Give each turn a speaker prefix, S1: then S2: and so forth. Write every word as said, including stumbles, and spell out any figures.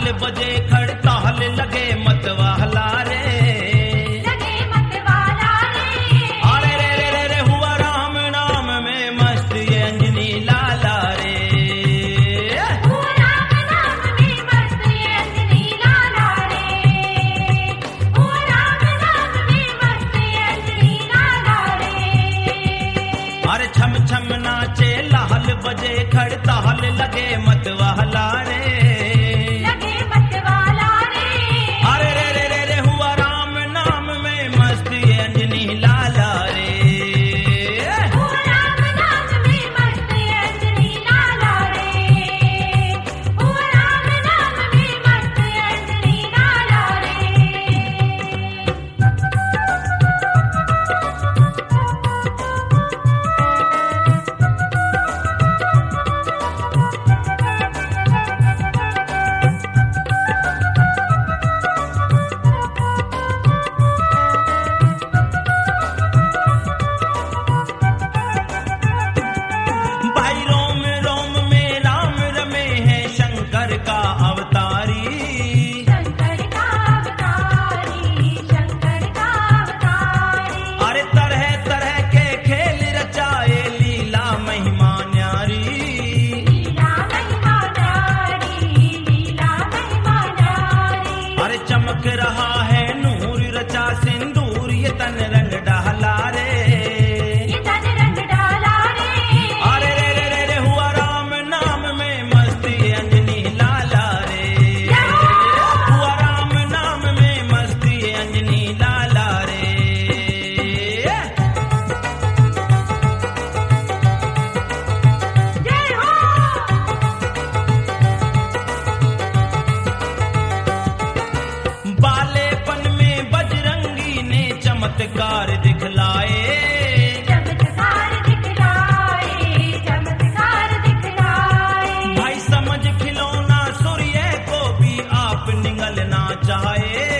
S1: लाल बजे खड़ताल लगे मतवाला रे,
S2: लगे मतवाला रे।
S1: अरे रे रे रे रे हुआ राम नाम में मस्त ये अंजनी लाला रे,
S2: हुआ राम नाम में मस्त ये अंजनी लाला रे, हुआ राम नाम में मस्त ये अंजनी लाला रे।
S1: अरे छम छम नाचे लाल बजे खड़ताल लगे मतवाला रे,
S2: लगे मतवाला रे।
S1: अरे रे रे रे रे हुआ राम नाम में मस्त ये अंजनी लाला रे,
S2: हुआ राम नाम में मस्त ये अंजनी लाला रे, हुआ राम नाम में मस्त ये अंजनी लाला रे।
S1: भाई रोम रोम में राम रमे हैं शंकर का अवतारी,
S2: शंकर का अवतारी, शंकर का अवतारी।
S1: अरे तरह तरह के खेल रचाए लीला महिमा न्यारी,
S2: लीला महिमा न्यारी, लीला महिमा न्यारी।
S1: अरे चमक रहा है नूर रचा सिंदूर ये तन रंग डाला रे,
S2: ये तन रंग डाला रे।
S1: अरे रे रे रे रे हुआ राम नाम में मस्त ये अंजनी लाला रे, हुआ राम नाम में मस्त ये अंजनी लाला रे।
S2: जय हो।
S1: बालेपन में बजरंगी ने चमत्कार दिखलाए,
S2: चमत्कार दिखलाए, चमत्कार दिखलाए।
S1: भाई समझ खिलौना सूर्य को भी आप निगलना चाहे,